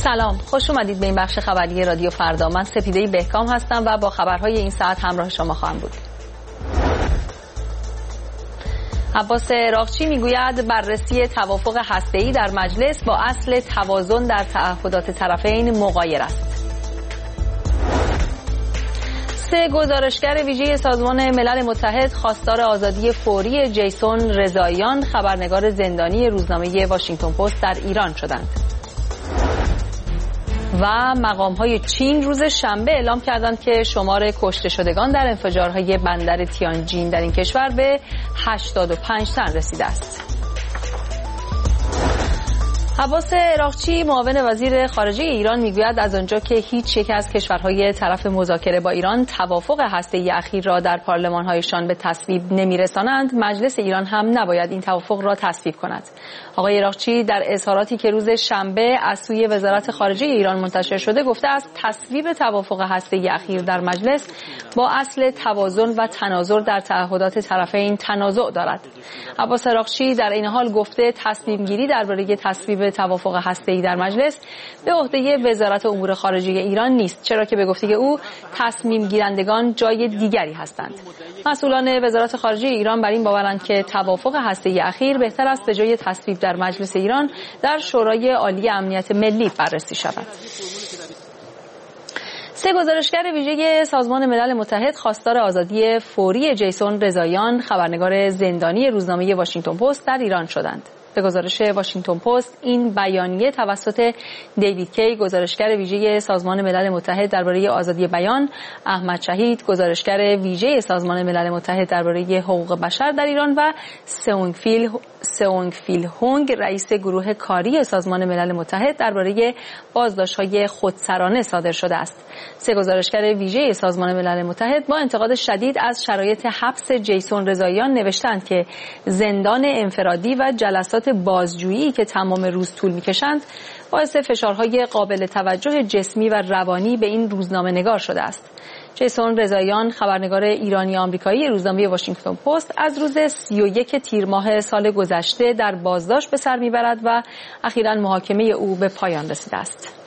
سلام، خوش اومدید به این بخش خبری رادیو فردا. من سپیده بهکام هستم و با خبرهای این ساعت همراه شما خواهم بود. عباس عراقچی میگوید بررسی توافق هسته‌ای در مجلس با اصل توازن در تعهدات طرفین مغایر است. 3 گزارشگر ویژه سازمان ملل متحد خواستار آزادی فوری جیسون رضاییان، خبرنگار زندانی روزنامه واشنگتن پست در ایران شدند. و مقام‌های چین روز شنبه اعلام کردند که شمار کشته شدگان در انفجارهای بندر تیانجین در این کشور به 85 تن رسیده است. عباس عراقچی معاون وزیر خارجه ایران میگوید از آنجا که هیچ یک از کشورهای طرف مذاکره با ایران توافق هسته‌ای اخیر را در پارلمان‌هایشان به تصویب نمی‌رسانند، مجلس ایران هم نباید این توافق را تصویب کند. آقای عراقچی در اظهاراتی که روز شنبه از سوی وزارت خارجه ایران منتشر شده گفته است تصویب توافق هسته‌ای اخیر در مجلس با اصل توازن و تناظر در تعهدات طرفین تنازع دارد. عباس عراقچی در این حال گفته تصمیم گیری درباره تصویب توافق هسته‌ای در مجلس به عهده وزارت امور خارجه ایران نیست، چرا که به گفته او تصمیم گیرندگان جای دیگری هستند. مسئولان وزارت خارجه ایران بر این باورند که توافق هسته‌ای اخیر بهتر است به جای تصویب در مجلس ایران در شورای عالی امنیت ملی بررسی شود. 3 گزارشگر ویژه سازمان ملل متحد خواستار آزادی فوری جیسون رضاییان، خبرنگار زندانی روزنامه واشنگتن پست در ایران شدند. به گزارش واشنگتن پست، این بیانیه توسط دیوید کی، گزارشگر ویژه سازمان ملل متحد درباره آزادی بیان، احمد شهید، گزارشگر ویژه سازمان ملل متحد درباره حقوق بشر در ایران و سئونگ فیل هونگ، رئیس گروه کاری سازمان ملل متحد درباره بازداشت‌های خودسرانه صادر شده است. 3 گزارشگر ویژه سازمان ملل متحد با انتقاد شدید از شرایط حبس جیسون رضاییان نوشتند که زندان انفرادی و جلسات بازجویی که تمام روز طول می‌کشند باعث فشارهای قابل توجه جسمی و روانی به این روزنامه‌نگار شده است. جیسون رضاییان، خبرنگار ایرانی آمریکایی روزنامه واشنگتن پست، از روز 31 تیر ماه سال گذشته در بازداشت به سر میبرد و اخیراً محاکمه او به پایان رسیده است.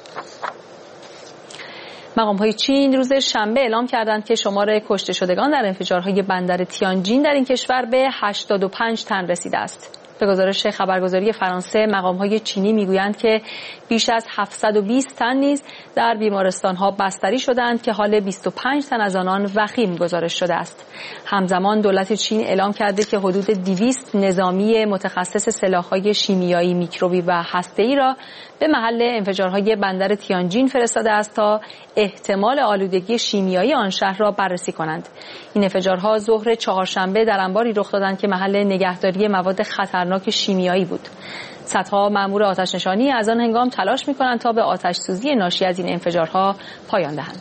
مقام‌های چین روز شنبه اعلام کردند که شمار کشته شدگان در انفجارهای بندر تیانجین در این کشور به 85 تن رسیده است. به گزارش خبرگزاری فرانسه، مقام‌های چینی میگویند که بیش از 720 تن نیز در بیمارستان‌ها بستری شدند که حال 25 تن از آنان وخیم گزارش شده است. همزمان دولت چین اعلام کرده که حدود 200 نظامی متخصص سلاح‌های شیمیایی، میکروبی و هسته‌ای را به محل انفجارهای بندر تیانجین فرستاده است تا احتمال آلودگی شیمیایی آن شهر را بررسی کنند. این انفجارها ظهر چهارشنبه در انباری رخ دادند که محل نگهداری مواد خطرناک شیمیایی بود. صدها مأمور آتش‌نشانی از آن هنگام تلاش می‌کنند تا به آتش‌سوزی ناشی از این انفجارها پایان دهند.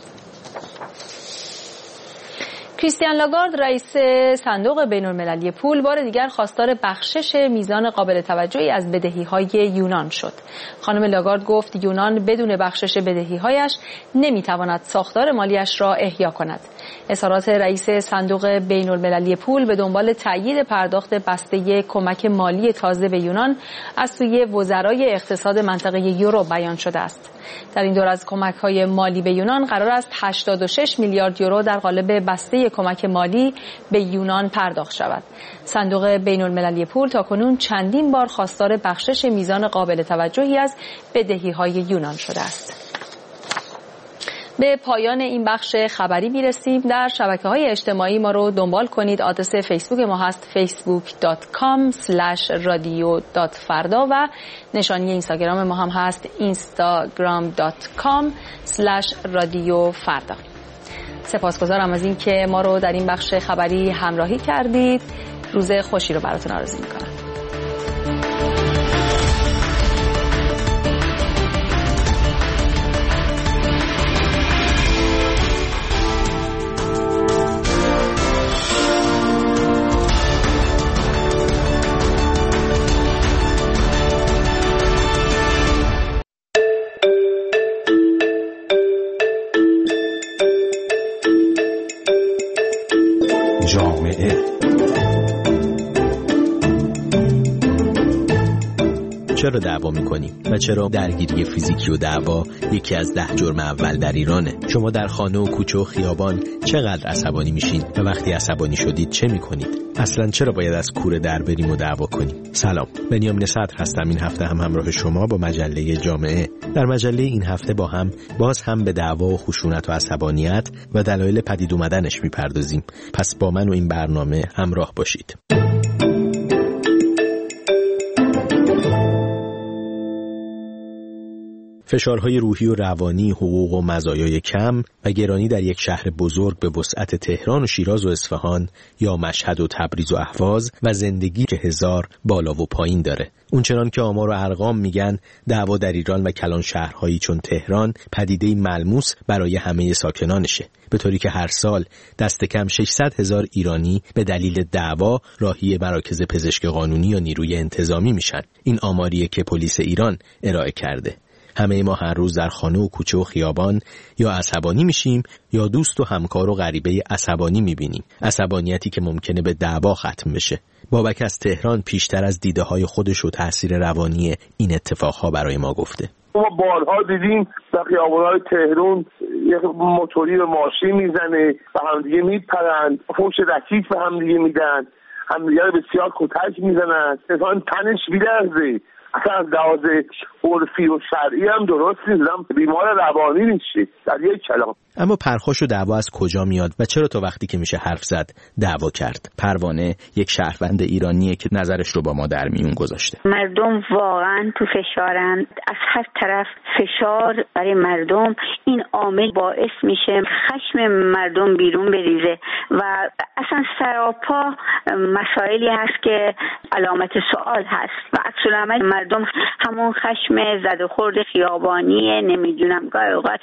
کریستیان لاگارد، رئیس صندوق بین‌المللی پول، بار دیگر خواستار بخشش میزان قابل توجهی از بدهی‌های یونان شد. خانم لاگارد گفت یونان بدون بخشش بدهی‌هایش نمی‌تواند ساختار مالیش را احیا کند. اظهارات رئیس صندوق بین‌المللی پول به دنبال تأیید پرداخت بسته کمک مالی تازه به یونان از سوی وزرای اقتصاد منطقه یورو بیان شده است. در این دور از کمک‌های مالی به یونان قرار است 86 میلیارد یورو در قالب بسته کمک مالی به یونان پرداخت شود. صندوق بین‌المللی پول تاکنون چندین بار خواستار بخشش میزان قابل توجهی از بدهی‌های یونان شده است. به پایان این بخش خبری میرسیم. در شبکه‌های اجتماعی ما رو دنبال کنید. آدرس فیسبوک ما هست facebook.com/radio.farda و نشانی اینستاگرام ما هم هست instagram.com/radiofarda. سپاسگزارم از اینکه ما رو در این بخش خبری همراهی کردید. روز خوشی رو براتون آرزو می‌کنم. چرا دعوا میکنیم و چرا درگیری فیزیکی و دعوا یکی از 10 جرم اول در ایرانه. شما در خانه و کوچه و خیابان چقدر عصبانی میشین و وقتی عصبانی شدید چه میکنید؟ اصلا چرا باید از کوره در بریم و دعوا کنیم؟ سلام، بنیامین صدر هستم. این هفته هم همراه شما با مجله جامعه. در مجله این هفته باز هم به دعوا و خشونت و عصبانیت و دلایل پدید اومدنش میپردازیم. پس با من و این برنامه همراه باشید. فشارهای روحی و روانی، حقوق و مزایای کم و گرانی در یک شهر بزرگ به وسعت تهران و شیراز و اصفهان یا مشهد و تبریز و اهواز و زندگی که هزار بالا و پایین داره. اونچنان که آمار و ارقام میگن دعوا در ایران و کلان شهرهایی چون تهران پدیده‌ای ملموس برای همه ساکنانشه، به طوری که هر سال دست کم 600,000 ایرانی به دلیل دعوا راهی مراکز پزشک قانونی یا نیروی انتظامی میشن. این آماریه که پلیس ایران ارائه کرده. همه ما هر روز در خانه و کوچه و خیابان یا عصبانی میشیم یا دوست و همکار و غریبه عصبانی میبینیم. عصبانیتی که ممکنه به دعوا ختم بشه. بابک از تهران پیشتر از دیده های خودش و تاثیر روانی این اتفاقها برای ما گفته. ما بارها دیدیم در خیابان‌های تهران یک موتوری به ماشین میزنه و همدیگه میپرند، فوش رکیک به همدیگه میدن، همدیگه رو بسیار کتک میزنن، انسان تنش میلرزه. اصلا از لحاظ عرفی و شرعی هم درست نیستم، بیمار روانی نیستی در یک کلام. اما پرخاش و دعوا از کجا میاد و چرا تا وقتی که میشه حرف زد دعوا کرد؟ پروانه یک شهروند ایرانیه که نظرش رو با ما در میون گذاشته. مردم واقعا تو فشارن، از هر طرف فشار برای مردم. این عامل باعث میشه خشم مردم بیرون بریزه و اصلا سراپا مسائلی هست که علامت سوال هست و عکس العمل مردم همون خشم زد و خورد خیابانیه، نمیدونم گاهی اوقات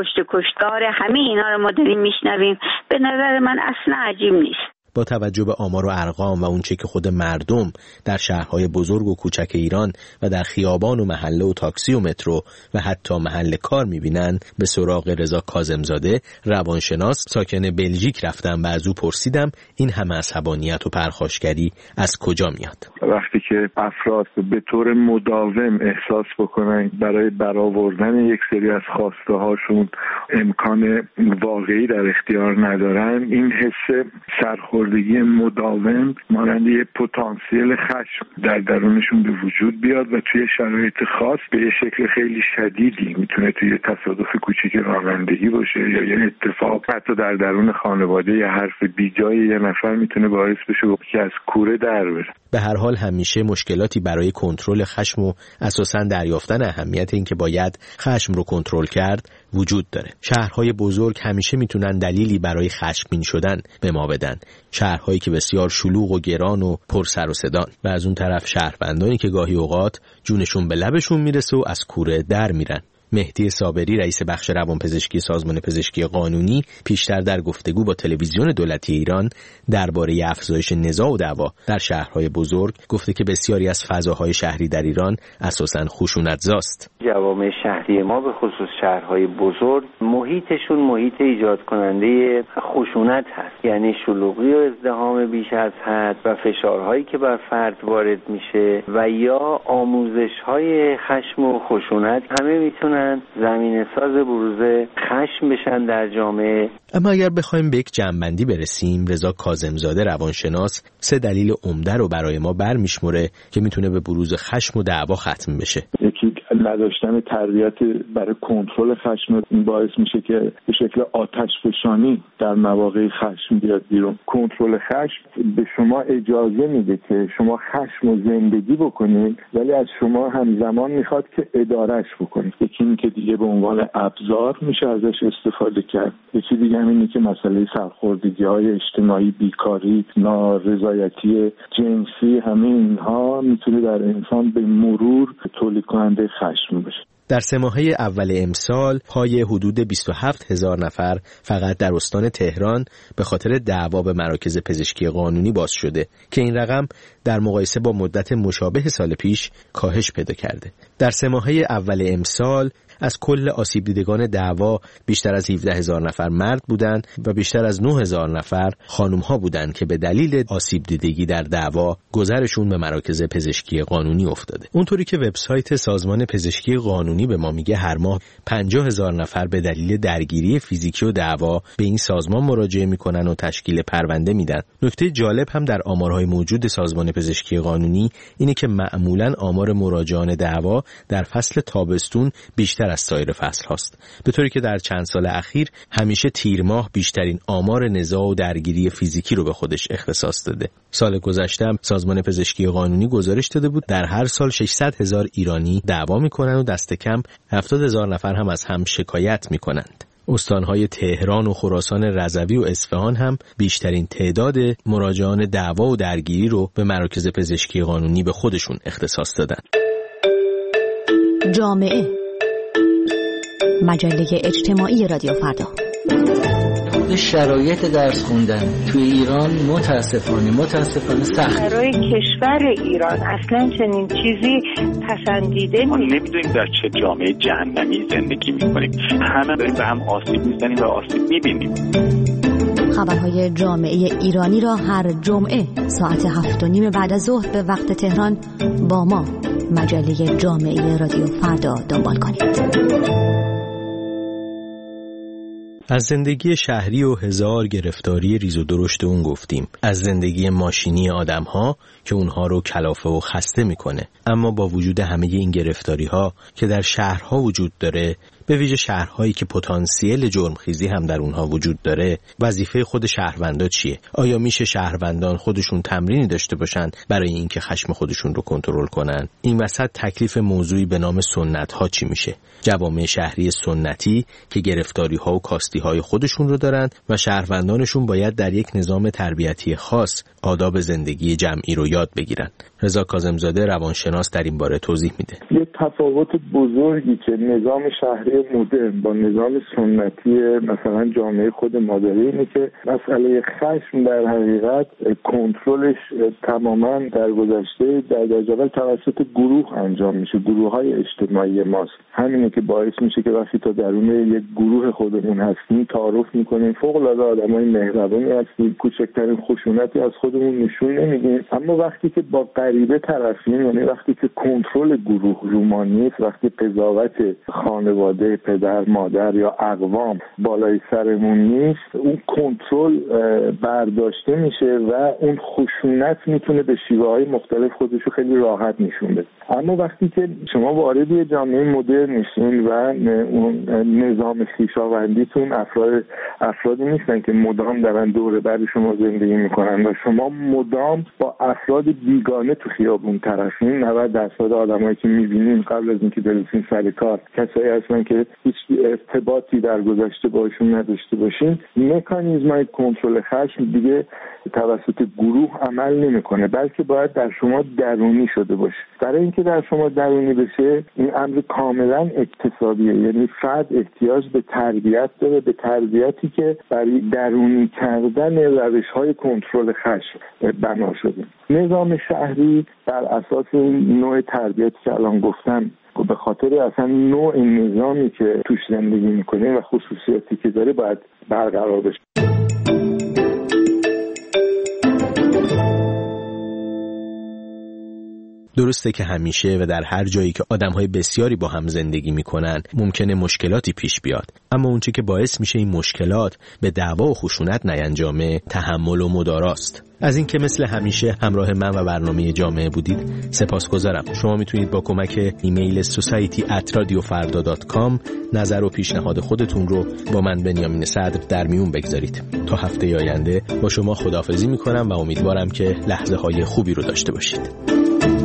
کشتار، همه اینا رو ما داریم میشنویم. به نظر من اصلا عجیب نیست. با توجه به آمار و ارقام و اونچه که خود مردم در شهرهای بزرگ و کوچک ایران و در خیابان و محله و تاکسی و مترو و حتی محل کار میبینن، به سراغ رضا کاظمزاده روانشناس ساکن بلژیک رفتم و از او پرسیدم این همه عصبانیت و پرخاشگری از کجا میاد؟ وقتی که افراد به طور مداوم احساس بکنن برای برآوردن یک سری از خواسته هاشون امکان واقعی در اختیار ندارن، این حس سرخوردگی مداوم مانند یه پتانسیل خشم در درونشون به وجود بیاد و توی شرایط خاص به یه شکل خیلی شدیدی میتونه توی تصادف کوچیک رانندگی باشه یا یه اتفاق حتی در درون خانواده یه حرف بیجای یه نفر میتونه باعث بشه که از کوره در بره. به هر حال همیشه مشکلاتی برای کنترل خشم و اساساً دریافتن اهمیت این که باید خشم رو کنترل کرد وجود داره. شهرهای بزرگ همیشه میتونن دلیلی برای خشمگین شدن به ما بدن. شهرهایی که بسیار شلوغ و گران و پر سر و صدان و از اون طرف شهروندانی که گاهی اوقات جونشون به لبشون میرسه و از کوره در میرن. مهدی صابری رئیس بخش روانپزشکی سازمان پزشکی قانونی پیشتر در گفتگو با تلویزیون دولتی ایران درباره افزایش نزاع و دعوا در شهرهای بزرگ گفته که بسیاری از فضاهای شهری در ایران اساساً خشونت‌زاست. جوامع شهری ما به خصوص شهرهای بزرگ محیطشون محیط ایجاد کننده خشونت هست، یعنی شلوغی و ازدحام بیش از حد و فشارهایی که بر فرد وارد میشه و یا آموزش‌های خشم و خشونت همه میتونن زمینه ساز بروز خشم بشن در جامعه. اما اگر بخوایم به یک جمع‌بندی برسیم، رضا کاظمزاده روانشناس 3 دلیل عمده رو برای ما برمیشمره که میتونه به بروز خشم و دعوا ختم بشه. یکی نداشتن تربیت برای کنترل خشم این باعث میشه که به شکل آتش فشانی در مواقع خشم بیاد بیرون. کنترل خشم به شما اجازه میده که شما خشم رو زندگی بکنید ولی از شما همزمان میخواد که ادارهش بکنید. یکی این که دیگه به عنوان ابزار میشه ازش استفاده کرد. یکی دیگه اینه که مسئله سرخوردگی‌های اجتماعی، بیکاری، نارضایتی جنسی، همه اینها میتونه در انسان به مرور تولید کننده خشم بشه. در 3 ماهه اول امسال پای حدود 27,000 نفر فقط در استان تهران به خاطر دعوا به مراکز پزشکی قانونی باز شده که این رقم در مقایسه با مدت مشابه سال پیش کاهش پیدا کرده. در 3 ماهه اول امسال از کل آسیب دیدگان دعوا بیشتر از 17,000 نفر مرد بودند و بیشتر از 9,000 نفر خانم‌ها بودند که به دلیل آسیب دیدگی در دعوا گذرشون به مراکز پزشکی قانونی افتاده. اونطوری که وبسایت سازمان پزشکی قانونی به ما میگه هر ماه 50,000 نفر به دلیل درگیری فیزیکی و دعوا به این سازمان مراجعه میکنن و تشکیل پرونده میدن. نکته جالب هم در آمارهای موجود سازمان پزشکی قانونی اینه که معمولاً آمار مراجعان دعوا در فصل تابستون بیشتر از سایر فصل هاست، به طوری که در چند سال اخیر همیشه تیر ماه بیشترین آمار نزاع و درگیری فیزیکی رو به خودش اختصاص داده. سال گذشته سازمان پزشکی قانونی گزارش داده بود در هر سال 600,000 ایرانی دعوا میکنن و دست کم 70,000 نفر هم از هم شکایت میکنند. استانهای تهران و خراسان رضوی و اصفهان هم بیشترین تعداد مراجعان دعوا و درگیری رو به مراکز پزشکی قانونی به خودشون اختصاص دادن. جامعه، مجله اجتماعی رادیو فردا. شرایط درس خوندن توی ایران متاسفانه سخت. برای کشور ایران اصلا چنین چیزی پسندیده ما نمیدونیم در چه جامعه جهنمی زندگی میکنیم. همه داریم به هم آسیب میزنیم و آسیب میبینیم. خبرهای جامعه ایرانی را هر جمعه ساعت 7:30 بعد از ظهر به وقت تهران با ما مجله جامعه رادیو فردا دنبال کنید. از زندگی شهری و هزار گرفتاری ریز و درشت اون گفتیم. از زندگی ماشینی آدم‌ها که اونها رو کلافه و خسته میکنه. اما با وجود همه این گرفتاری‌ها که در شهرها وجود داره، به ویژه شهرهایی که پتانسیل جرمخیزی هم در اونها وجود داره، وظیفه خود شهروندا چیه؟ آیا میشه شهروندان خودشون تمرینی داشته باشن برای اینکه خشم خودشون رو کنترل کنن؟ این وسط تکلیف موضوعی به نام سنت‌ها چی میشه؟ جوامع شهری سنتی که گرفتاری‌ها و کاستی‌های خودشون رو دارن و شهروندانشون باید در یک نظام تربیتی خاص آداب زندگی جمعی رو یاد بگیرن. رضا کاظم‌زاده روانشناس در این باره توضیح میده. یه تفاوت بزرگی که نظام شهری مدرن با نظام سنتی مثلا جامعه خود مادری اینه که مسئله خشم در حقیقت کنترلش تماما در گذشته در درجه اول توسط گروه انجام میشه. گروه‌های اجتماعی ماست. همینه که باعث میشه که وقتی تا درون یک گروه خودمون هستیم تعارف میکنیم، فوق‌العاده آدمای مهربانی هستیم، کوچکترین خشونتی از خودمون نشون نمیدیم. اما وقتی که با غریبه طرفیم، یعنی وقتی که کنترل گروه روما نیست، وقتی قضاوت خانواده، پدر، مادر یا اقوام بالای سرمون نیست، اون کنترل برداشته میشه و اون خشونت میتونه به شیوه‌های مختلف خودشو خیلی راحت نشون بده. اما وقتی که شما وارد یه جامعه مدرن میشین و اون نظام خویشاوندیتون افرادی نیستن که مدام دارن دور بر شما زندگی میکنن و شما مدام با افراد بیگانه تو خیابون طرفین. 90% آدمایی که میبینین قبل از اینکه برسین سر کار کسایی هستن که هیچ ارتباطی در گذشته باشون نداشته باشین. مکانیزمای کنترل خشم دیگه توسط گروه عمل نمیکنه، بلکه باید در شما درونی شده باشه. برای اینکه در شما درونی بشه این امر کاملا اکتسابیه، یعنی فرد احتیاج به تربیت داره، به تربیتی که برای درونی کردن روش‌های کنترل خشم بنا شده. نظام شهری بر اساس این نوع تربیتی که الان گفتم، به خاطر اصلا نوع نظامی که توش زندگی میکنه و خصوصیاتی که داره باید برقرار بشه. درسته که همیشه و در هر جایی که آدم‌های بسیاری با هم زندگی می‌کنن ممکنه مشکلاتی پیش بیاد، اما اونچه که باعث میشه این مشکلات به دعوا و خشونت نیانجامه تحمل و مداراست. از اینکه مثل همیشه همراه من و برنامه جامعه بودید سپاسگزارم. شما میتونید با کمک ایمیل society@radiofarda.com نظر و پیشنهاد خودتون رو با من بنیامین صدر در میون بگذارید. تا هفته آینده با شما خداحافظی میکنم و امیدوارم که لحظه های خوبی رو داشته باشید.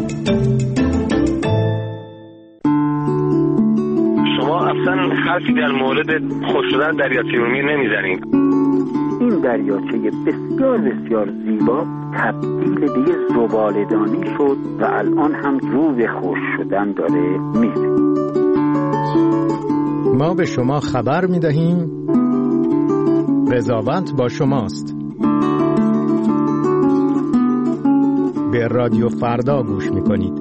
اصلا حرفی در مورد خوش شدن دریاچه ارومیه نمیزنیم. این دریاچه بسیار بسیار زیبا تبدیل به یه زباله‌دانی شد و الان هم رو به خشک شدن داره میره. ما به شما خبر می‌دهیم قضاوت با شماست. به رادیو فردا گوش می‌کنید.